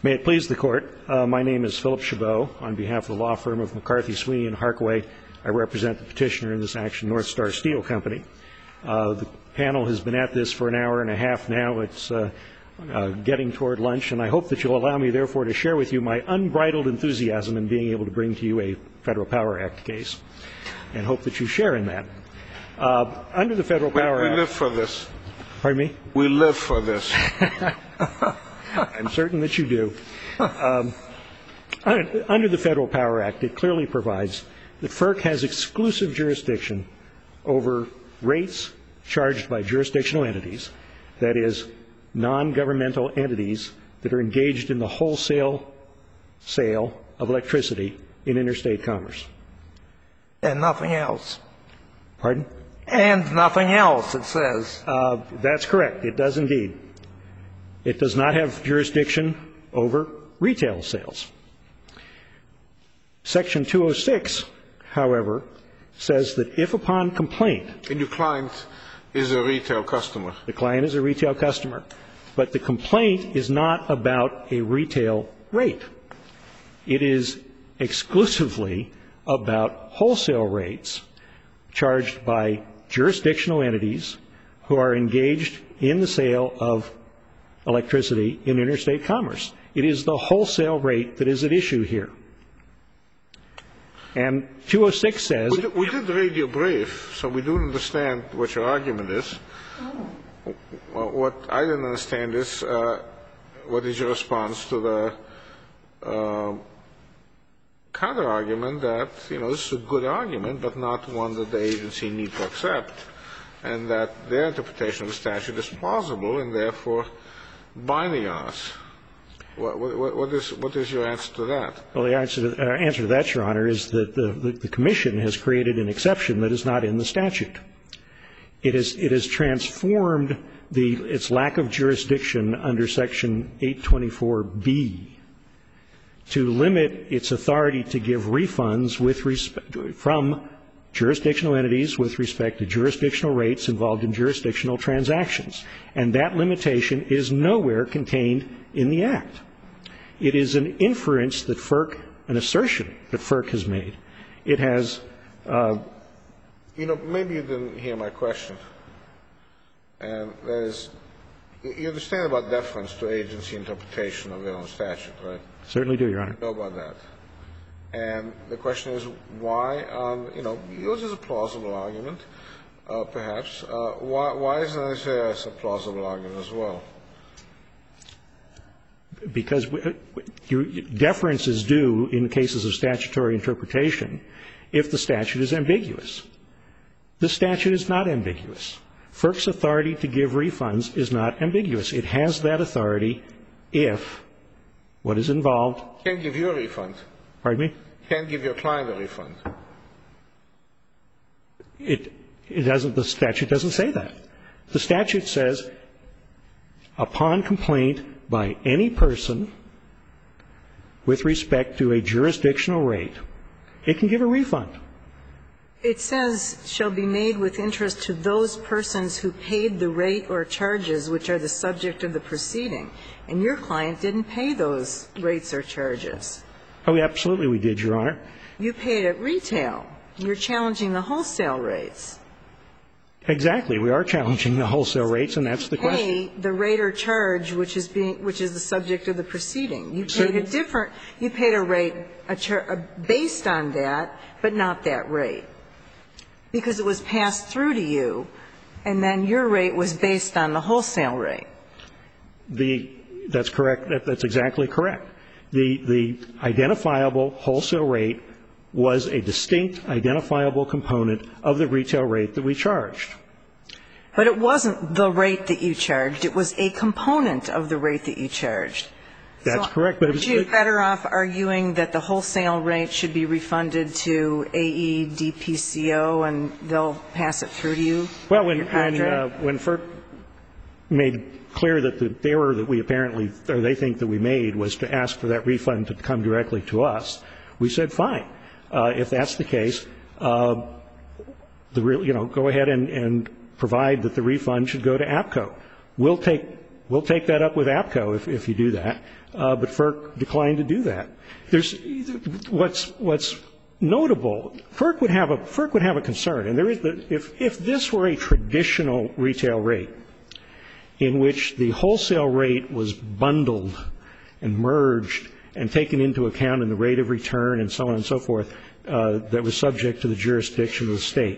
May it please the Court, my name is Philip Chabot. On behalf of the law firm of McCarthy, Sweeney & Harkaway, I represent the petitioner in this action, North Star Steel Company. The panel has been at this for an hour and a half now. It's getting toward lunch, and I hope that you'll allow me, therefore, to share with you my unbridled enthusiasm in being able to bring to you a Federal Power Act case, and hope that you share in that. Under the Federal Power Act... We live for this. Pardon me? We live for this. I'm certain that you do. Under the Federal Power Act, it clearly provides that FERC has exclusive jurisdiction over rates charged by jurisdictional entities, that is, non-governmental entities that are engaged in the wholesale sale of electricity in interstate commerce. And nothing else. Pardon? And nothing else, it says. That's correct. It does indeed. It does not have jurisdiction over retail sales. Section 206, however, says that if upon complaint... And your client is a retail customer. The client is a retail customer. But the complaint is not about a retail rate. It is exclusively about wholesale rates charged by jurisdictional entities who are engaged in the sale of electricity in interstate commerce. It is the wholesale rate that is at issue here. And 206 says... We did read your brief, so we do understand what your argument is. What I didn't understand is what is your response to the counter-argument that, you know, this is a good argument, but not one that the agency need to accept, and that their interpretation of the statute is plausible and therefore binding on us. What is your answer to that? Well, the answer to that, Your Honor, is that the Commission has created an exception that is not in the statute. It has transformed its lack of jurisdiction under Section 824B to limit its authority to give refunds from jurisdictional entities with respect to jurisdictional rates involved in jurisdictional transactions. And that limitation is nowhere contained in the Act. It is an inference that FERC, an assertion that FERC has made. It has... You know, maybe you didn't hear my question. And that is, you understand about deference to agency interpretation of their own statute, right? Certainly do, Your Honor. You know about that. And the question is why, you know, yours is a plausible argument, perhaps. Why isn't this a plausible argument as well? Because deference is due in cases of statutory interpretation if the statute is ambiguous. The statute is not ambiguous. FERC's authority to give refunds is not ambiguous. It has that authority if what is involved... Can't give you a refund. Pardon me? Can't give your client a refund. It doesn't, the statute doesn't say that. The statute says upon complaint by any person with respect to a jurisdictional rate, it can give a refund. It says shall be made with interest to those persons who paid the rate or charges which are the subject of the proceeding. And your client didn't pay those rates or charges. Oh, absolutely we did, Your Honor. You paid at retail. You're challenging the wholesale rates. Exactly. We are challenging the wholesale rates, and that's the question. You pay the rate or charge which is the subject of the proceeding. You paid a different, you paid a rate based on that, but not that rate. Because it was passed through to you, and then your rate was based on the wholesale rate. That's correct. That's exactly correct. The identifiable wholesale rate was a distinct identifiable component of the retail rate that we charged. But it wasn't the rate that you charged. It was a component of the rate that you charged. That's correct. But aren't you better off arguing that the wholesale rate should be refunded to AEDPCO and they'll pass it through to you? Well, when FERC made clear that the error that we apparently, or they think that we made, was to ask for that refund to come directly to us, we said fine. If that's the case, go ahead and provide that the refund should go to APCO. We'll take we'll take that up with APCO if you do that. But FERC declined to do that. What's notable, FERC would have a concern, and there is if this were a traditional retail rate in which the wholesale rate was bundled and merged and taken into account in the rate of return and so on and so forth, that was subject to the jurisdiction of the state.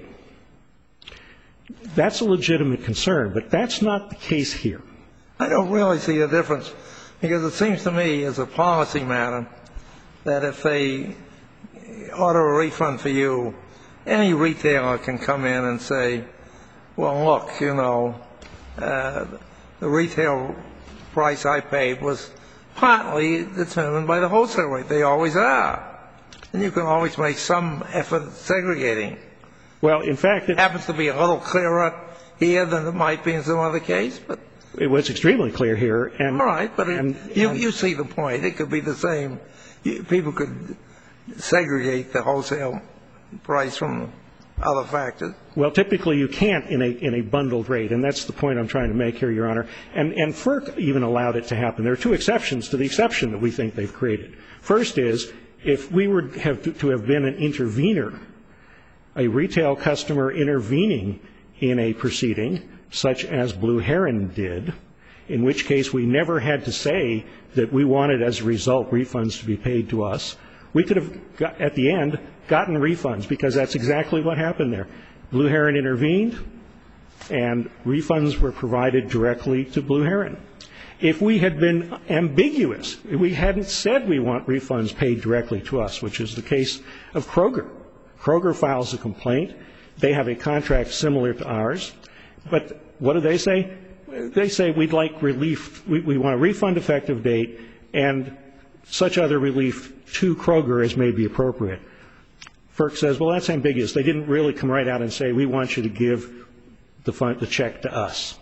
That's a legitimate concern, but that's not the case here. I don't really see a difference, because it seems to me as a policy matter that if they order a refund for you, any retailer can come in and say, well, look, you know, the retail price I paid was partly determined by the wholesale rate. They always are. And you can always make some effort at segregating. Well, in fact, it happens to be a little clearer here than it might be in some other case, but it was extremely clear here. And, all right, but you see the point. It could be the same. People could segregate the wholesale price from other factors. Well, typically you can't in a bundled rate, and that's the point I'm trying to make here, Your Honor. And FERC even allowed it to happen. There are two exceptions to the exception that we think they've created. First is, if we were to have been an intervener, a retail customer intervening in a proceeding, such as Blue Heron did, in which case we never had to say that we wanted, as a result, refunds to be paid to us, we could have, at the end, gotten refunds, because that's exactly what happened there. Blue Heron intervened, and refunds were provided directly to Blue Heron. If we had been ambiguous, if we hadn't said we want refunds paid directly to us, which is the case of Kroger. Kroger files a complaint. They have a contract similar to ours. But what do they say? They say we'd like relief. We want a refund effective date and such other relief to Kroger as may be appropriate. FERC says, well, that's ambiguous. They didn't really come right out and say, we want you to give the check to us.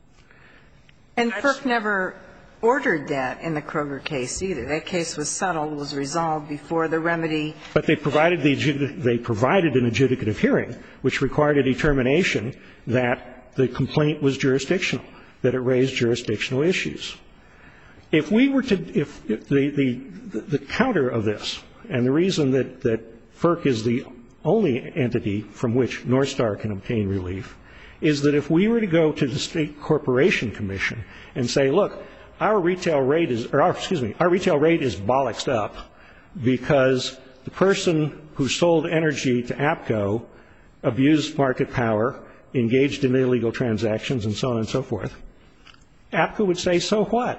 And FERC never ordered that in the Kroger case either. That case was settled, was resolved before the remedy. But they provided an adjudicative hearing, which required a determination that the complaint was jurisdictional, that it raised jurisdictional issues. If we were to, if the counter of this, and the reason that FERC is the only entity from which Northstar can obtain relief, is that if we were to go to the State Corporation Commission and say, look, our retail rate is bollocksed up because the person who sold energy to APCO abused market power, engaged in illegal transactions, and so on and so forth, APCO would say, so what?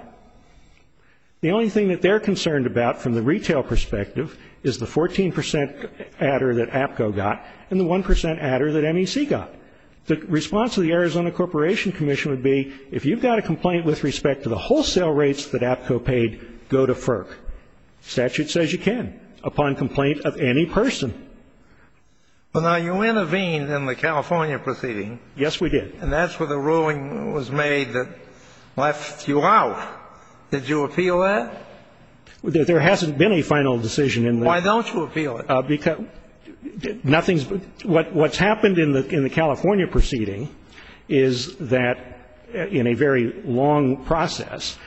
The only thing that they're concerned about from the retail perspective is the 14% adder that APCO got and the 1% adder that MEC got. The response of the Arizona Corporation Commission would be, if you've got a complaint with respect to the wholesale rates that APCO paid, go to FERC. Statute says you can, upon complaint of any person. Well, now, you intervened in the California proceeding. Yes, we did. And that's where the ruling was made that left you out. Did you appeal that? There hasn't been a final decision in the... Why don't you appeal it? Because nothing's... What's happened in the California proceeding is that in a very long process,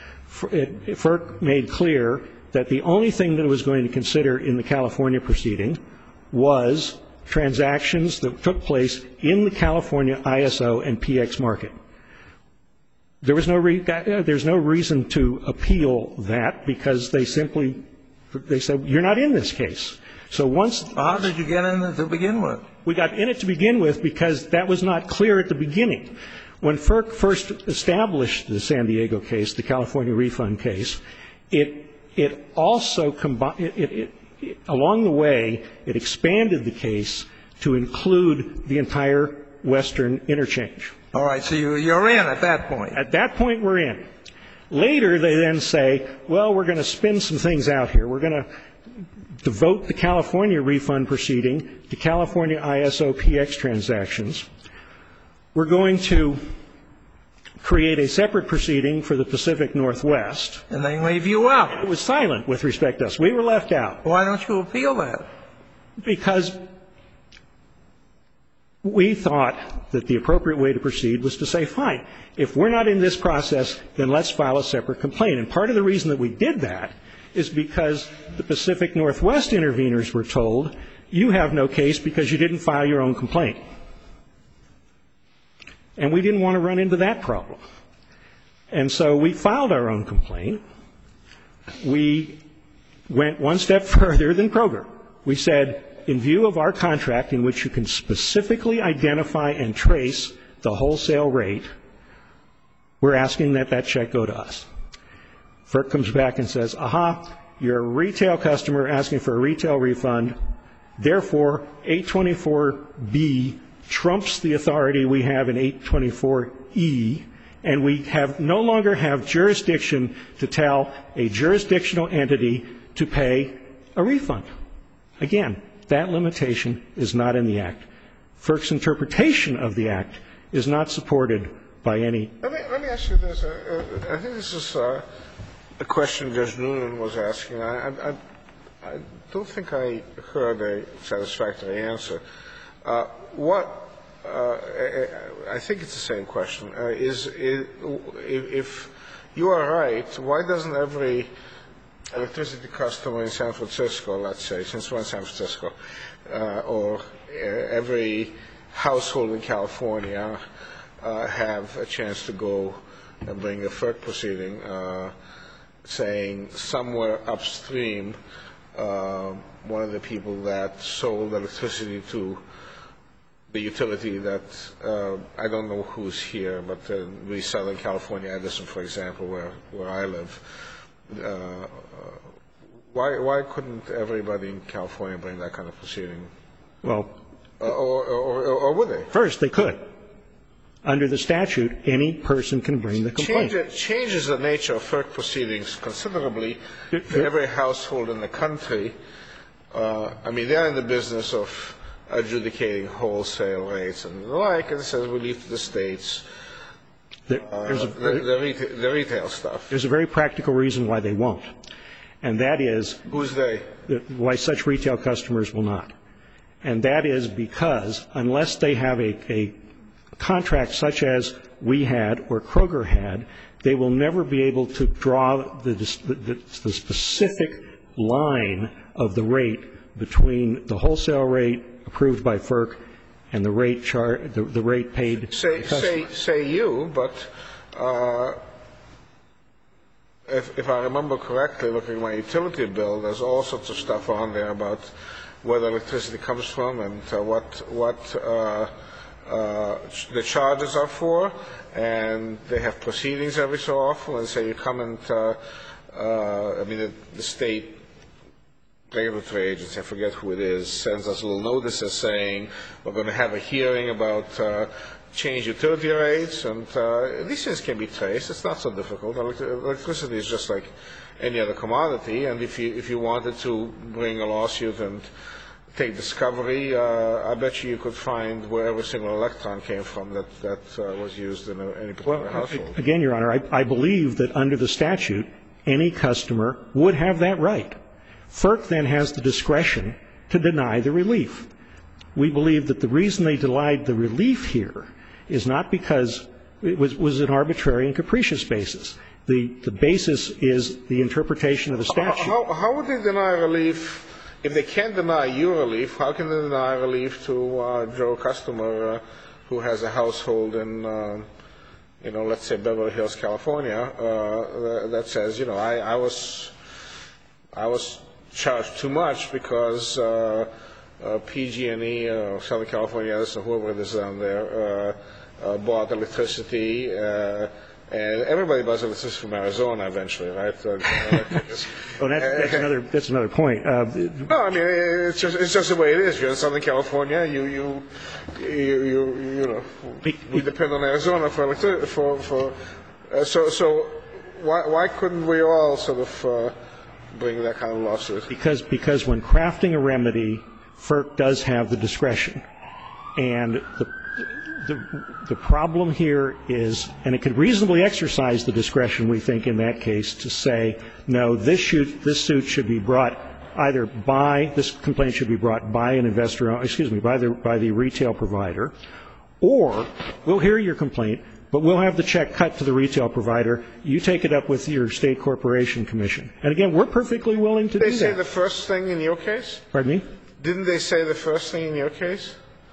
FERC made clear that the only thing that it was going to consider in the California proceeding was transactions that took place in the California ISO and PX market. There's no reason to appeal that because they said, you're not in this case. So once... How did you get in it to begin with? We got in it to begin with because that was not clear at the beginning. When FERC first established the San Diego case, the California refund case, it also combined... Along the way, it expanded the case to include the entire Western interchange. All right, so you're in at that point. At that point, we're in. Later, they then say, well, we're going to spin some things out here. We're going to devote the California refund proceeding to California ISO PX transactions. We're going to create a separate proceeding for the Pacific Northwest. And they leave you out. It was silent with respect to us. We were left out. Why don't you appeal that? Because we thought that the appropriate way to proceed was to say, fine, if we're not in this process, then let's file a separate complaint. And part of the reason that we did that is because the Pacific Northwest interveners were told, you have no case because you didn't file your own complaint. And we didn't want to run into that problem. And so we filed our own complaint. We went one step further than Kroger. We said, in view of our contract in which you can specifically identify and trace the wholesale rate, we're asking that that check go to us. FERC comes back and says, aha, you're a retail customer asking for a retail refund. Therefore, 824B trumps the authority we have in 824E, and we no longer have jurisdiction to tell a jurisdictional entity to pay a refund. Again, that limitation is not in the Act. FERC's interpretation of the Act is not supported by any. Let me ask you this. I think this is a question Judge Noonan was asking. I don't think I heard a satisfactory answer. I think it's the same question. If you are right, why doesn't every electricity customer in San Francisco, let's say, since we're in San Francisco, or every household in California have a chance to go and bring a FERC proceeding saying somewhere upstream one of the people that sold electricity to the utility that I don't know who's here, but we Southern California Edison, for example, where I live. Why couldn't everybody in California bring that kind of proceeding? Well, or would they? First, they could. Under the statute, any person can bring the complaint. It changes the nature of FERC proceedings considerably for every household in the country. I mean, they're in the business of adjudicating wholesale rates and the like, and it says we leave to the states the retail stuff. There's a very practical reason why they won't, and that is who's they? Why such retail customers will not. And that is because unless they have a contract such as we had or Kroger had, they will never be able to draw the specific line of the rate between the wholesale rate approved by FERC and the rate paid. Say you, but if I remember correctly, looking at my utility bill, there's all sorts of stuff on there about where the electricity comes from and what the charges are for, and they have proceedings every so often and say you come and the state regulatory agency, I forget who it is, sends us little notices saying we're going to have a hearing about change utility rates, and these things can be traced. It's not so difficult. Electricity is just like any other commodity, and if you wanted to bring a lawsuit and take discovery, I bet you could find where every single electron came from that was used in any particular household. Again, Your Honor, I believe that under the statute, any customer would have that right. FERC then has the discretion to deny the relief. We believe that the reason they denied the relief here is not because it was an arbitrary and capricious basis. The basis is the interpretation of the statute. How would they deny relief? If they can't deny you relief, how can they deny relief to Joe customer who has a household in, let's say Beverly Hills, California, that says, I was charged too much because PG&E or Southern California Edison, whoever it is down there, bought electricity. And everybody buys electricity from Arizona eventually, right? That's another point. No, I mean it's just the way it is. You're in Southern California. We depend on Arizona for electricity. So why couldn't we all sort of bring that kind of lawsuit? Because when crafting a remedy, FERC does have the discretion, and the problem here is, and it could reasonably exercise the discretion, we think, in that case, to say, no, this suit should be brought either by, this complaint should be brought by an investor, by the retail provider, or we'll hear your complaint, but we'll have the check cut to the retail provider. You take it up with your state corporation commission. And again, we're perfectly willing to do that. Did they say the first thing in your case? Pardon me? Didn't they say the first thing in your case?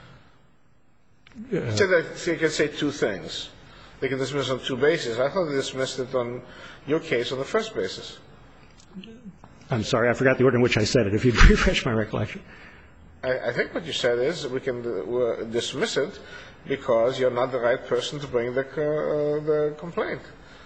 You said that they can say two things. They can dismiss on two bases. I thought they dismissed it on your case on the first basis. I'm sorry, I forgot the order in which I said it. If you'd refresh my recollection. I think what you said is we can dismiss it because you're not the right person to bring the complaint.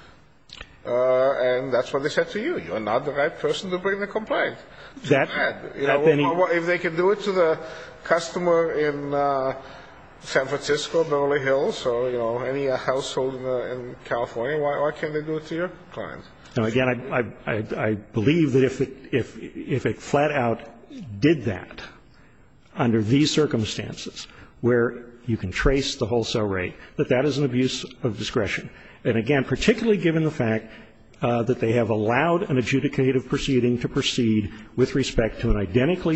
And that's what they said to you. You're not the right person to bring the complaint. If they can do it to the customer in San Francisco, Beverly Hills, or any household in California, why can't they do it to your client? Now, again, I believe that if it flat out did that under these circumstances, where you can trace the wholesale rate, that is an abuse of discretion. And again, particularly given the fact that they have allowed an adjudicative proceeding to proceed with respect to an identically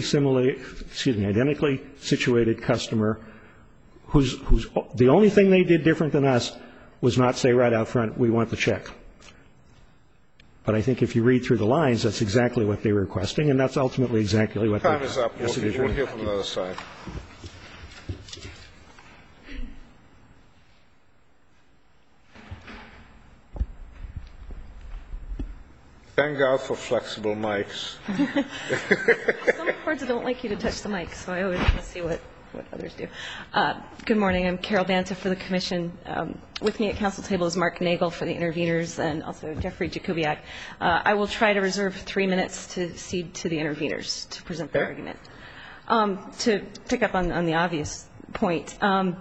situated customer who's the only thing they did different than us was not say right out front, we want the check. But I think if you read through the lines, that's exactly what they were requesting, and that's ultimately exactly what they Time is up. We'll hear from the other side. Thank God for flexible mics. Some courts don't like you to touch the mic, so I always want to see what others do. Good morning. I'm Carol Banta for the Commission. With me at council table is Mark Nagel for the interveners and also Jeffrey Jakubiak. I will try to reserve 3 minutes to cede to the interveners to present their argument. To pick up on the obvious point,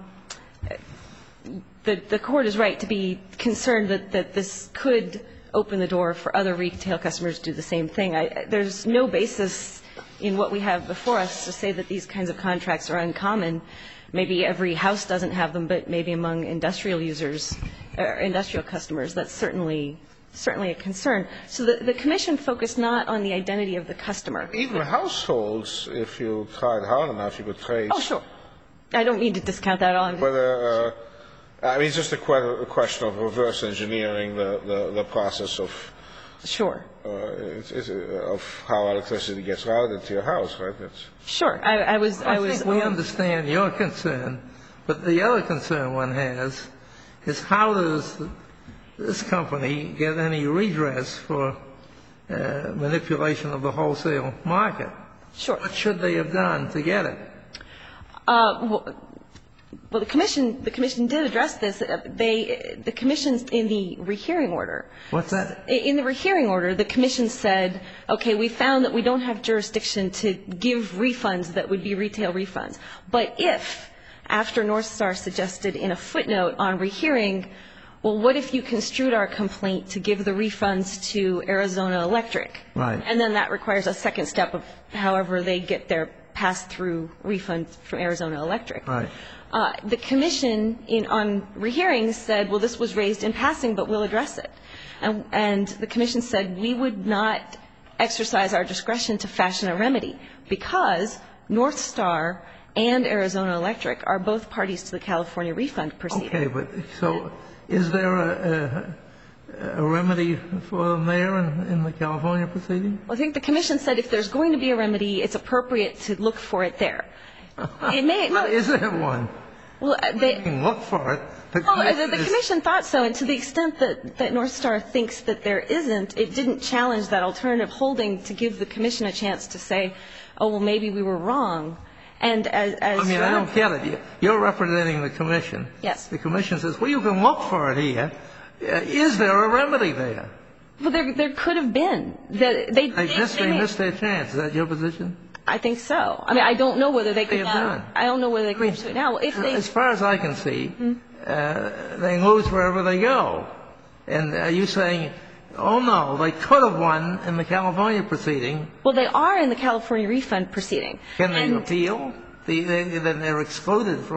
the court is right to be concerned that this could open the door for other retail customers to do the same thing. There's no basis in what we have before us to say that these kinds of contracts are uncommon. Maybe every house doesn't have them, but maybe among industrial users or industrial customers, that's certainly a concern. So the Commission focused not on the identity of the customer. Even households, if you tried hard enough, you could trace. Oh, sure. I don't mean to discount that at all. Whether it's just a question of reverse engineering the process of sure of how electricity gets routed to your house, right? Sure. I think we understand your concern, but the other concern one has is how does this company get any redress for manipulation of the wholesale market? Sure. What should they have done to get it? Well, the Commission did address this. The Commission's in the rehearing order. What's that? In the rehearing order, the Commission said, okay, we found that we don't have jurisdiction to give refunds that would be retail refunds. But if, after Northstar suggested in a footnote on rehearing, well, what if you construed our complaint to give the refunds to Arizona Electric? Right. And then that requires a second step of however they get their pass-through refund from Arizona Electric. Right. The Commission on rehearing said, well, this was raised in passing, but we'll address it. And the Commission said we would not exercise our discretion to fashion a remedy because Northstar and Arizona Electric are both parties to the California refund proceeding. Okay, but so is there a remedy for them there in the California proceeding? Well, I think the Commission said if there's going to be a remedy, it's appropriate to look for it there. It may. Well, is there one? Well, they can look for it. The Commission thought so, and to the extent that Northstar thinks that there isn't, it didn't challenge that alternative holding to give the Commission a chance to say, oh, well, maybe we were wrong. And as I don't get it. You're representing the Commission. Yes. The Commission says, well, you can look for it here. Is there a remedy there? Well, there could have been. They missed their chance. Is that your position? I think so. I mean, I don't know whether they could not. I don't know whether they could do it now. If they, as far as I can see, they lose wherever they go. And are you saying, oh, no, they could have won in the California proceeding? Well, they are in the California refund proceeding. Can they appeal? Then they're excluded from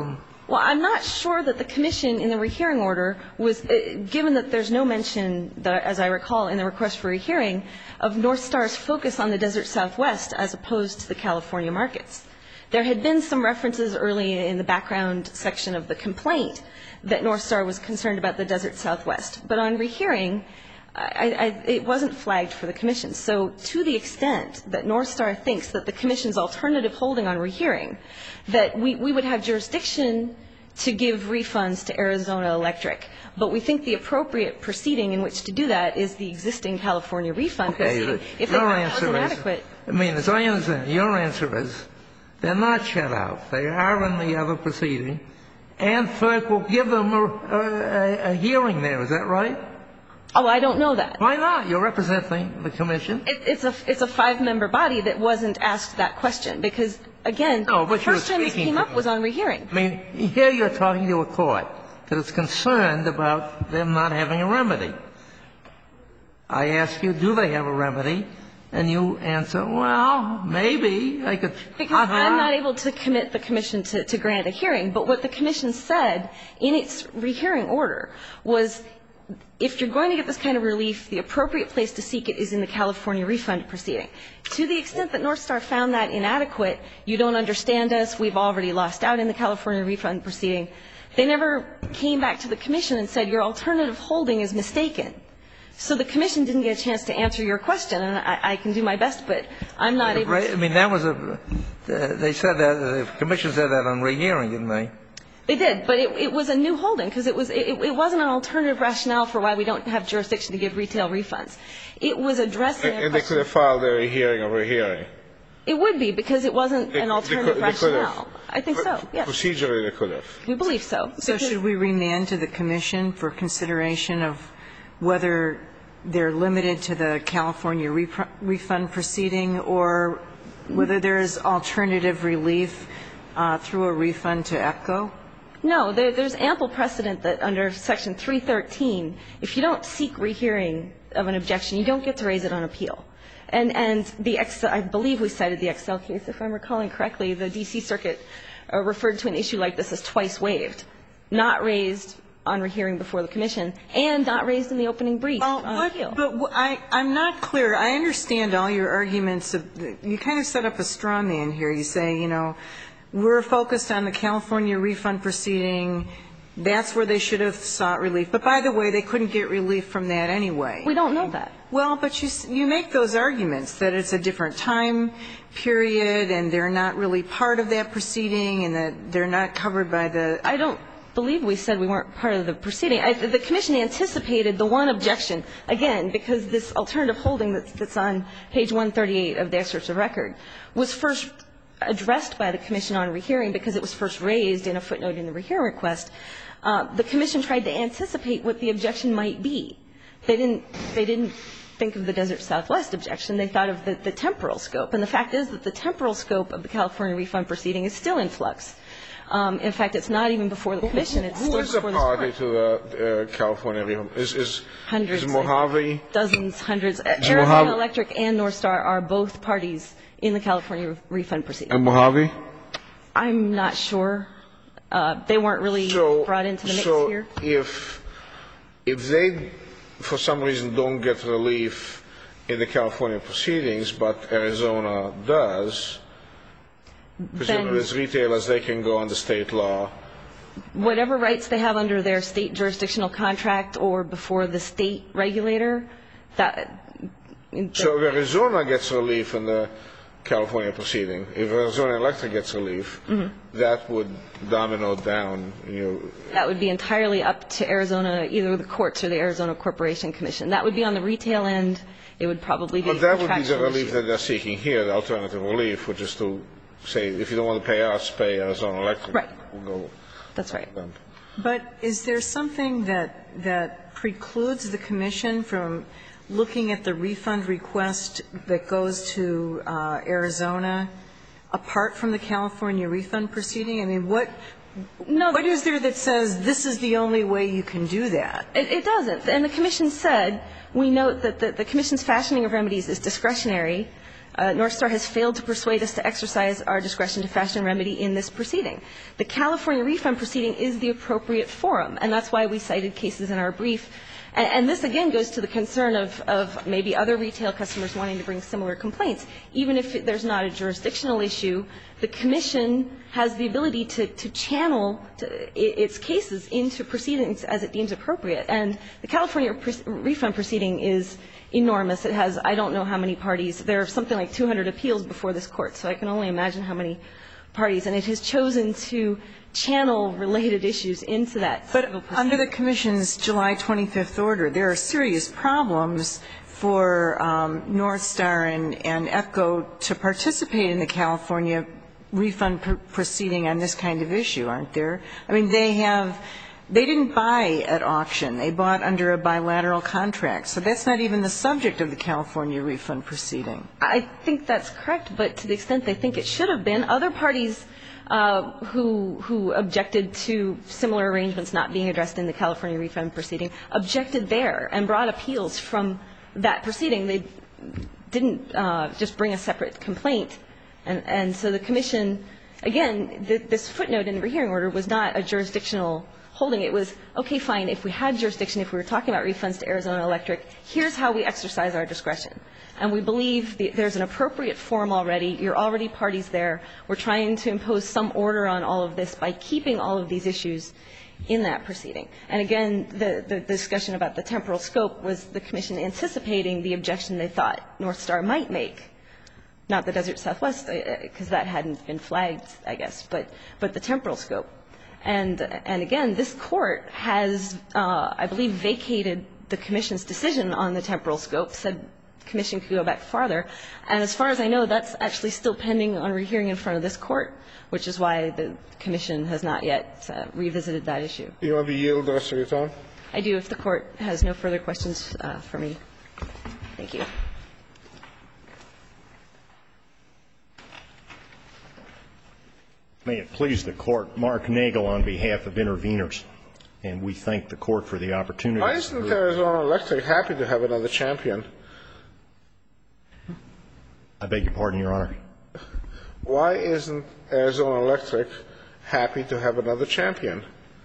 Well, I'm not sure that the commission in the rehearing order was, given that there's no mention, as I recall, in the request for rehearing, of North Star's focus on the Desert Southwest as opposed to the California markets. There had been some references early in the background section of the complaint that North Star was concerned about the Desert Southwest. But on rehearing, it wasn't flagged for the commission. So to the extent that North Star thinks that the commission's alternative holding on rehearing, that we would have jurisdiction to give refunds to Arizona Electric, but we think the appropriate proceeding in which to do that is the existing California refund proceeding. If your that answer wasn't is, adequate. I mean, as I understand, your answer is they're not shut out. They are in the other proceeding, and FERC will give them a hearing there. Is that right? Oh, I don't know that. Why not? You're representing the commission. It's a 5-member body that wasn't asked that question because, again, the first time this came up was on rehearing. I mean, here you're talking to a court that is concerned about them not having a remedy. I ask you, do they have a remedy? And you answer, well, maybe I could. Because I'm not able to commit the commission to grant a hearing. But what the commission said in its rehearing order was, if you're going to get this kind of relief, the appropriate place to seek it is in the California refund proceeding. To the extent that North Star found that inadequate, you don't understand us, we've already lost out in the California refund proceeding, they never came back to the commission and said your alternative holding is mistaken. So the commission didn't get a chance to answer your question, and I can do my best, but I'm not able to. I mean, that was they said that, the commission said that on rehearing, didn't they? They did, but it was a new holding because it wasn't an alternative rationale for why we don't have jurisdiction to give retail refunds. It was addressing a question. And they could have filed a rehearing of rehearing. It would be because it wasn't an alternative rationale. I think so, yes. Procedurally, they could have. We believe so. So should we remand to the commission for consideration of whether they're limited to the California refund proceeding or whether there is alternative relief through a refund to EPCO? No, there's ample precedent that under Section 313, if you don't seek rehearing of an objection, you don't get to raise it on appeal. And I believe we cited the Excel case, if I'm recalling correctly. The D.C. Circuit referred to an issue like this as twice waived, not raised on rehearing before the commission, and not raised in the opening brief on appeal. But I'm not clear. I understand all your arguments. You kind of set up a straw man here. You say, you know, we're focused on the California refund proceeding. That's where they should have sought relief. But by the way, they couldn't get relief from that anyway. We don't know that. Well, but you make those arguments that it's a different time period and they're not really part of that proceeding and that they're not covered by the. I don't believe we said we weren't part of the proceeding. The commission anticipated the one objection, again, because this alternative holding that's on page 138 of the excerpts of record was first addressed by the commission on rehearing because it was first raised in a footnote in the rehearing request. The commission tried to anticipate what the objection might be. They didn't think of the Desert Southwest objection. They thought of the temporal scope. And the fact is that the temporal scope of the California refund proceeding is still in flux. In fact, it's not even before the commission. It's still before the court. Who is a party to the California refund? Hundreds. Is Mojave? Dozens, hundreds. Arizona Electric and North Star are both parties in the California refund proceeding. And Mojave? I'm not sure. They weren't really brought into the mix here. So if they, for some reason, don't get relief in the California proceedings, but Arizona does, presumably as retailers, they can go under state law. Whatever rights they have under their state jurisdictional contract or before the state regulator, So if Arizona gets relief in the California proceeding, if Arizona Electric gets relief, that would domino down. That would be entirely up to Arizona, either the courts or the Arizona Corporation Commission. That would be on the retail end. It would probably be. But that would be the relief that they're seeking here, the alternative relief, which is to say, if you don't want to pay us, pay Arizona Electric. Right. We'll go. That's right. But is there something that precludes the commission from looking at the refund request that goes to Arizona apart from the California refund proceeding? I mean, what is there that says this is the only way you can do that? It doesn't. And the commission said, we note that the commission's fashioning of remedies is discretionary. North Star has failed to persuade us to exercise our discretion to fashion a remedy in this proceeding. The California refund proceeding is the appropriate forum, and that's why we cited cases in our brief. And this, again, goes to the concern of maybe other retail customers wanting to bring similar complaints. Even if there's not a jurisdictional issue, the Commission has the ability to channel its cases into proceedings as it deems appropriate. And the California refund proceeding is enormous. It has, I don't know how many parties. There are something like 200 appeals before this Court, so I can only imagine how many parties. And it has chosen to channel related issues into that. But under the Commission's July 25th order, there are serious problems for North Star and EPCO to participate in the California refund proceeding on this kind of issue, aren't there? I mean, they didn't buy at auction. They bought under a bilateral contract. So that's not even the subject of the California refund proceeding. I think that's correct, but to the extent they think it should have been, other parties who objected to similar arrangements not being addressed in the California refund proceeding objected there and brought appeals from that proceeding. They didn't just bring a separate complaint. And so the Commission, again, this footnote in the rehearing order was not a jurisdictional holding. It was, okay, fine, if we had jurisdiction, if we were talking about refunds to Arizona Electric, here's how we exercise our discretion. And we believe there's an appropriate forum already. You're already parties there. We're trying to impose some order on all of this by keeping all of these issues in that proceeding. And again, the discussion about the temporal scope was the Commission anticipating the objection they thought North Star might make, not the Desert Southwest, because that hadn't been flagged, I guess, but the temporal scope. And again, this Court has, I believe, vacated the Commission's decision on the temporal scope, said the Commission could go back farther. And as far as I know, that's actually still pending on rehearing in front of this Court, which is why the Commission has not yet revisited that issue. You want to yield the rest of your time? I do, if the Court has no further questions for me. Thank you. May it please the Court, Mark Nagel on behalf of interveners, and we thank the Court for the opportunity. Why isn't Arizona Electric happy to have another champion? I beg your pardon, Your Honor. Why isn't Arizona Electric happy to have another champion?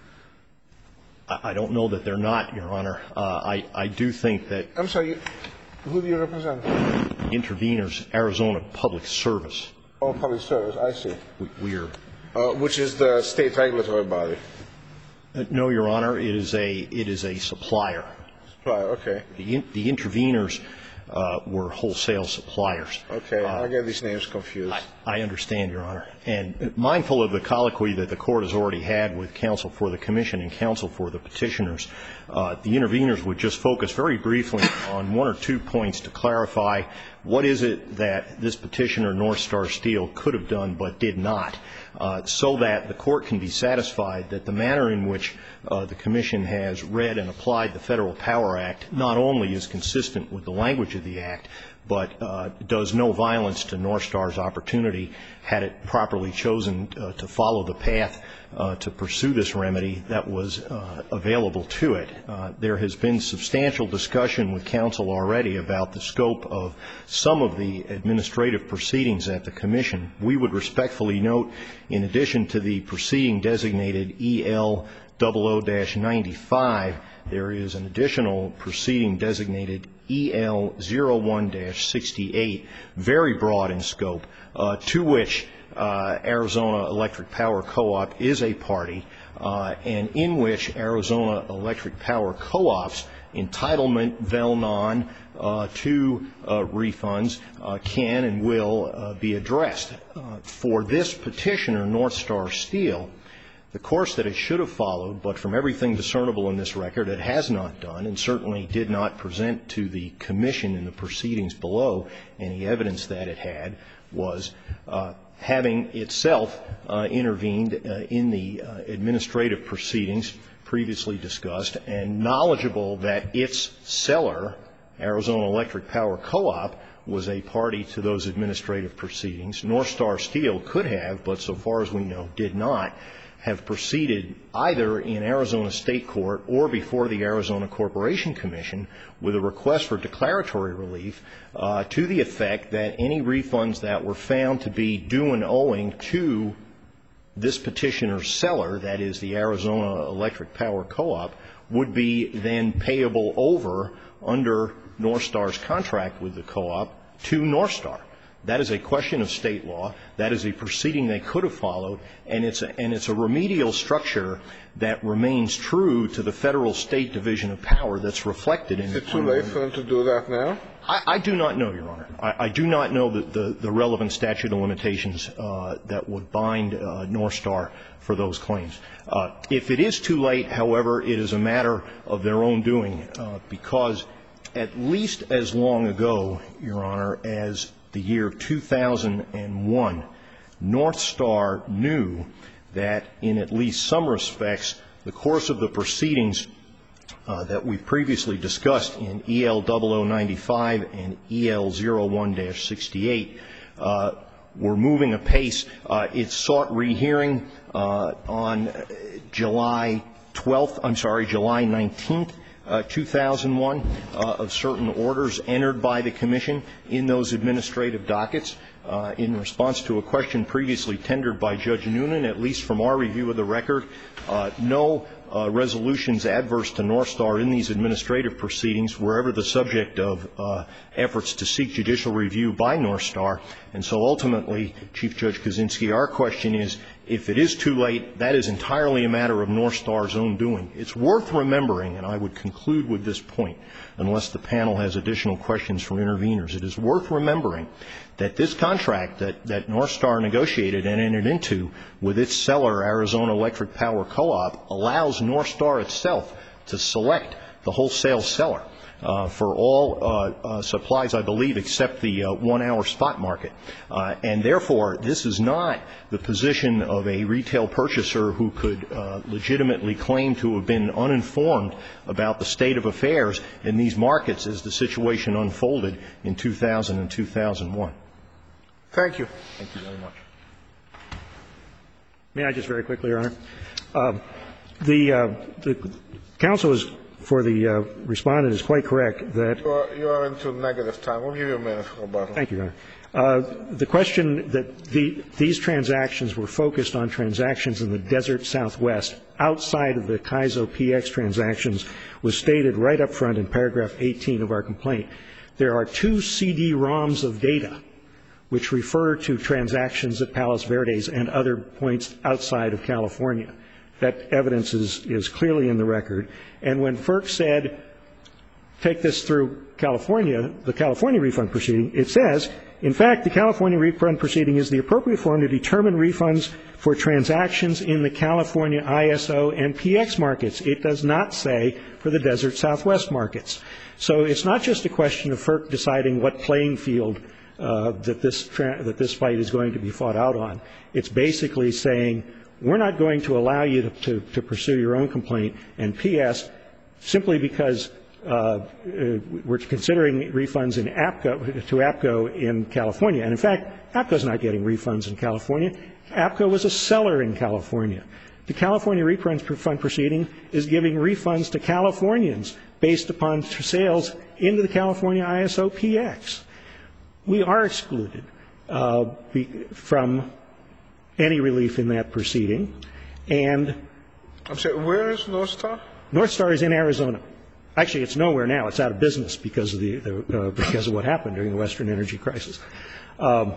I don't know that they're not, Your Honor. I do think that. I'm sorry, who do you represent? Interveners, Arizona Public Service. Oh, Public Service, I see. We are. Which is the state regulatory body? No, Your Honor. It is a supplier. Supplier, okay. The interveners were wholesale suppliers. Okay, I get these names confused. I understand, Your Honor. And mindful of the colloquy that the Court has already had with counsel for the Commission and counsel for the petitioners, the interveners would just focus very briefly on one or two points to clarify what is it that this petitioner, North Star Steel, could have done but did not, so that the Court can be satisfied that the manner in which the Commission has read and applied the Federal Power Act not only is consistent with the language of the Act, but does no violence to North Star's opportunity, had it properly chosen to follow the path to pursue this remedy that was available to it. There has been substantial discussion with counsel already about the scope of some of the administrative proceedings at the Commission. We would respectfully note, in addition to the proceeding designated EL00-95, there is an additional proceeding designated EL01-68, very broad in scope, to which Arizona Electric Power Co-op is a party, and in which Arizona Electric Power Co-op's entitlement vel non to refunds can and will be addressed. For this petitioner, North Star Steel, the course that it should have followed, but from everything discernible in this record, it has not done, and certainly did not present to the Commission in the proceedings below any evidence that it had, was having itself intervened in the administrative proceedings previously discussed, and knowledgeable that its seller, Arizona Electric Power Co-op, was a party to those administrative proceedings. North Star Steel could have, but so far as we know, did not, have proceeded either in Arizona State Court or before the Arizona Corporation Commission with a request for declaratory relief to the effect that any refunds that were found to be due and owing to this petitioner's seller, that is the Arizona Electric Power Co-op, would be then payable over under Northstar's contract with the co-op to Northstar. That is a question of state law. That is a proceeding they could have followed, and it's a remedial structure that remains true to the federal-state division of power that's reflected in the Is it too late for them to do that now? I do not know, Your Honor. I do not know the relevant statute of limitations that would bind Northstar for those claims. If it is too late, however, it is a matter of their own doing, because at least as long ago, Your Honor, as the year 2001, Northstar knew that in at least some respects the course of the proceedings that we've previously discussed in EL 0095 and EL 01-68 were moving apace. It sought rehearing on July 19th, 2001, of certain orders entered by the Commission in those administrative dockets in response to a question previously tendered by Judge Noonan. At least from our review of the record, no resolutions adverse to Northstar in these administrative proceedings were ever the subject of efforts to seek judicial review by Northstar. And so ultimately, Chief Judge Kaczynski, our question is, if it is too late, that is entirely a matter of Northstar's own doing. It's worth remembering, and I would conclude with this point, unless the panel has additional questions from interveners, it is worth remembering that this contract that Northstar negotiated and entered into with its seller, Arizona Electric Power Co-op, allows Northstar itself to select the wholesale seller for all supplies, I believe, except the 1-hour spot market. And therefore, this is not the position of a retail purchaser who could legitimately claim to have been uninformed about the state of affairs in these markets as the situation unfolded in 2000 and 2001. Thank you. Thank you very much. May I just very quickly, Your Honor? The counsel is, for the respondent, is quite correct that you are into negative time. We'll give you a minute for rebuttal. Thank you, Your Honor. The question that these transactions were focused on transactions in the desert Southwest outside of the Kaizo PX transactions was stated right up front in paragraph 18 of our complaint. There are 2 CD-ROMs of data which refer to transactions at Palos Verdes and other points outside of California. That evidence is clearly in the record. And when FERC said, take this through California, the California refund proceeding, it says, in fact, the California refund proceeding is the appropriate form to determine refunds for transactions in the California ISO and PX markets. It does not say for the desert Southwest markets. So it's not just a question of FERC deciding what playing field that this fight is going to be fought out on. It's basically saying, we're not going to allow you to pursue your own complaint, and P.S., simply because we're considering refunds in to APCO in California. And, in fact, APCO's not getting refunds in California. APCO was a seller in California. The California refund proceeding is giving refunds to Californians based upon sales into the California ISO PX. We are excluded from any relief in that proceeding. And I'm sorry, where is Northstar? Northstar is in Arizona. Actually, it's nowhere now. It's out of business because of because of what happened during the Western energy crisis. But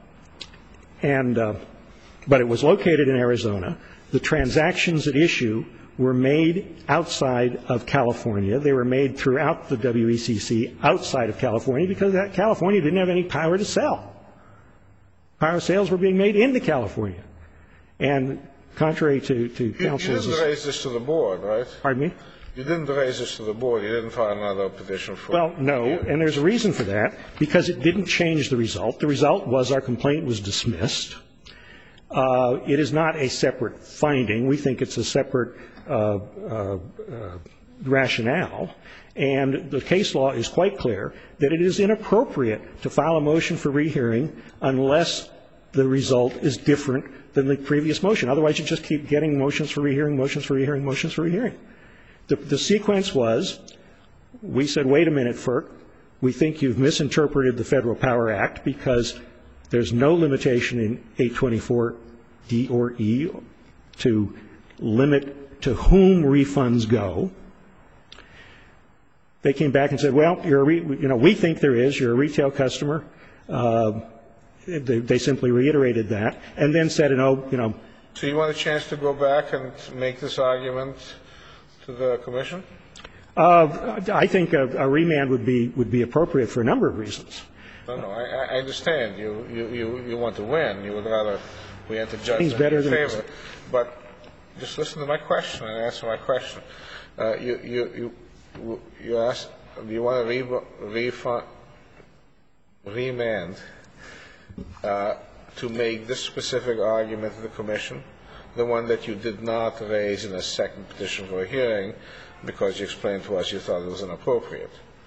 it was located in Arizona. The transactions at issue were made outside of California. They were made throughout the WECC outside of California because California didn't have any power to sell. Power sales were being made into California. And contrary to counsel's... You didn't raise this to the board, right? Pardon me? You didn't raise this to the board. You didn't file another petition for... Well, no, and there's a reason for that, because it didn't change the result. The result was our complaint was dismissed. It is not a separate finding. We think it's a separate rationale. And the case law is quite clear that it is inappropriate to file a motion for rehearing unless the result is different than the previous motion. Otherwise, you just keep getting motions for rehearing, motions for rehearing, motions for rehearing. The sequence was, we said, wait a minute, FERC, we think you've misinterpreted the Federal Power Act because there's no limitation in 824D or E to limit to whom refunds go. They came back and said, well, we think there is. You're a retail customer. They simply reiterated that and then said, So you want a chance to go back and make this argument to the commission? I think a remand would be appropriate for a number of reasons. No, I understand. You want to win. You would rather we enter judgment better in than favor. But just listen to my question and answer my question. You asked, do you want to remand to make this specific argument to the commission, the one that you did not raise in a second petition for a hearing because you explained to us you thought it was inappropriate?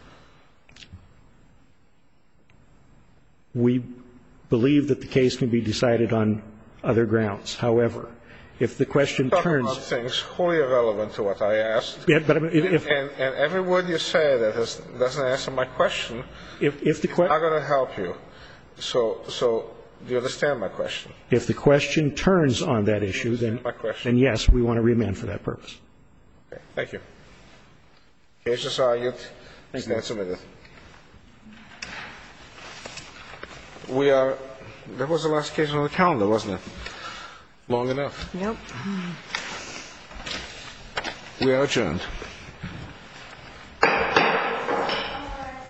We believe that the case can be decided on other grounds. However, if the question turns... Talk about things wholly irrelevant to what I asked. Yeah, but if... And every word you say that doesn't answer my question is not going to help you. So do you understand my question? If the question turns on that issue, then yes, we want to remand for that purpose. Okay. Thank you. Case is argued. Stand submitted. That was the last case on the calendar, wasn't it? Long enough. Yep. We are adjourned.